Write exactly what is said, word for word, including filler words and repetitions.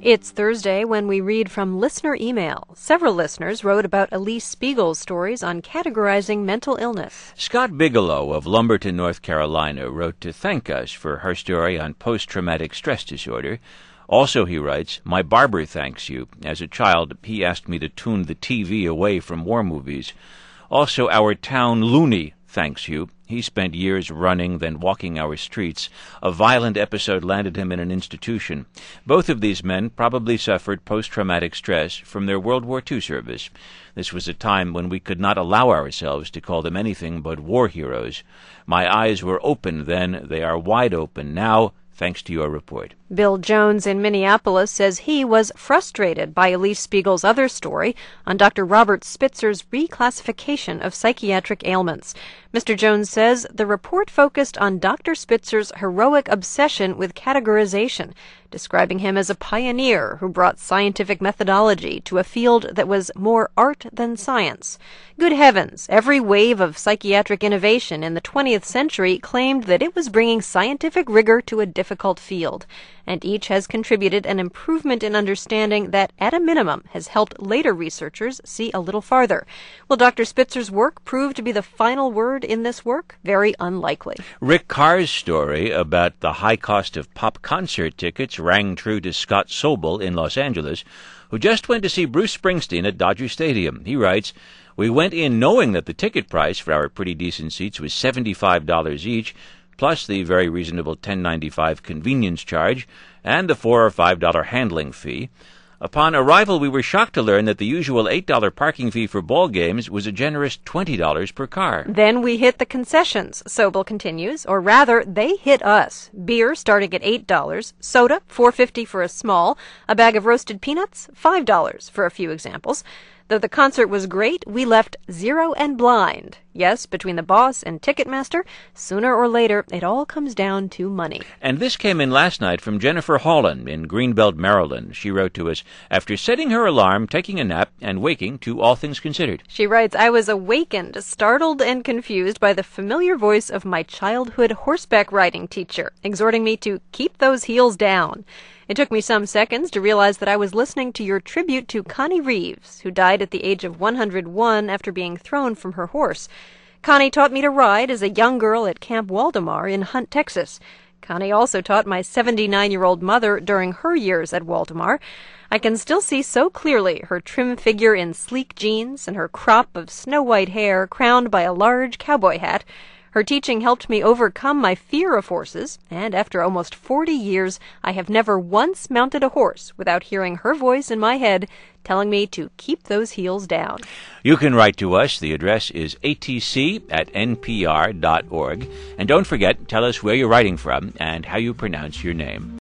It's Thursday when we read from listener email. Several listeners wrote about Elise Spiegel's stories on categorizing mental illness. Scott Bigelow of Lumberton, North Carolina, wrote to thank us for her story on post-traumatic stress disorder. Also, he writes, "My barber thanks you. As a child, he asked me to tune the T V away from war movies. Also, our town loony thanks you. He spent years running, then walking our streets. A violent episode landed him in an institution. Both of these men probably suffered post-traumatic stress from their World War Two service. This was a time when we could not allow ourselves to call them anything but war heroes. My eyes were open then. They are wide open now, thanks to your report." Bill Jones in Minneapolis says he was frustrated by Elise Spiegel's other story on Doctor Robert Spitzer's reclassification of psychiatric ailments. Mister Jones says the report focused on Doctor Spitzer's heroic obsession with categorization, describing him as a pioneer who brought scientific methodology to a field that was more art than science. Good heavens, every wave of psychiatric innovation in the twentieth century claimed that it was bringing scientific rigor to a difficult field, and each has contributed an improvement in understanding that, at a minimum, has helped later researchers see a little farther. Will Doctor Spitzer's work prove to be the final word in this work? Very unlikely. Rick Carr's story about the high cost of pop concert tickets rang true to Scott Sobel in Los Angeles, who just went to see Bruce Springsteen at Dodger Stadium. He writes, "We went in knowing that the ticket price for our pretty decent seats was seventy-five dollars each, plus the very reasonable ten ninety-five convenience charge and the four or five dollar handling fee. Upon arrival, we were shocked to learn that the usual eight dollar parking fee for ball games was a generous twenty dollars per car." Then we hit the concessions, Sobel continues, or rather, they hit us. Beer starting at eight dollars, soda four fifty for a small, a bag of roasted peanuts five dollars for a few examples. Though the concert was great, we left zero and blind. Yes, between the boss and Ticketmaster, sooner or later, it all comes down to money. And this came in last night from Jennifer Holland in Greenbelt, Maryland. She wrote to us, after setting her alarm, taking a nap, and waking to All Things Considered. She writes, "I was awakened, startled and confused by the familiar voice of my childhood horseback riding teacher, exhorting me to keep those heels down. It took me some seconds to realize that I was listening to your tribute to Connie Reeves, who died at the age of one hundred one after being thrown from her horse. Connie taught me to ride as a young girl at Camp Waldemar in Hunt, Texas. Connie also taught my seventy-nine-year-old mother during her years at Waldemar. I can still see so clearly her trim figure in sleek jeans and her crop of snow-white hair crowned by a large cowboy hat. Her teaching helped me overcome my fear of horses, and after almost forty years, I have never once mounted a horse without hearing her voice in my head telling me to keep those heels down." You can write to us. The address is a t c at n p r dot org. And don't forget, tell us where you're writing from and how you pronounce your name.